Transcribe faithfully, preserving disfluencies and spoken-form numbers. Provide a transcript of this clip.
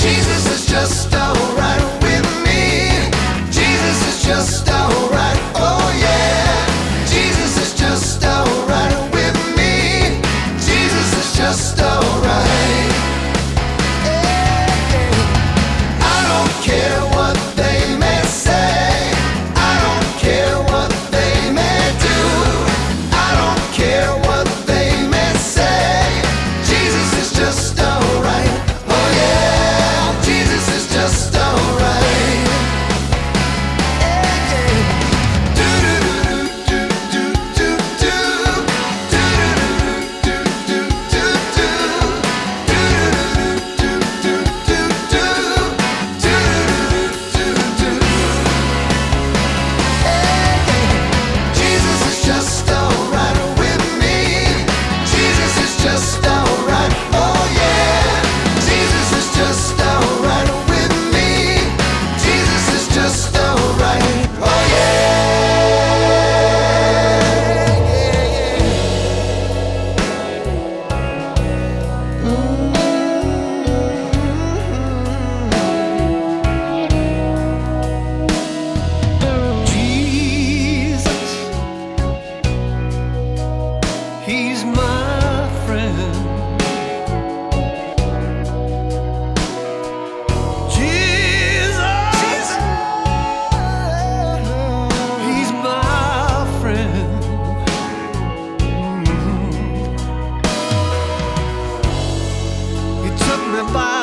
Jesus is just alright with me. Jesus is just alright. Oh yeah. Jesus is just alright with me. Jesus is just alright. I don't care what they may say. I don't care what they may do. I don't care what they may say. Jesus is just alright. Oh yeah. Jesus is just alright. Jesus is just alright with me. Jesus is just alright. Oh yeah. Jesus is just alright with me. Jesus is just alright. Oh yeah. Jesus, He's my friend. Jesus, He's my friend. He took me by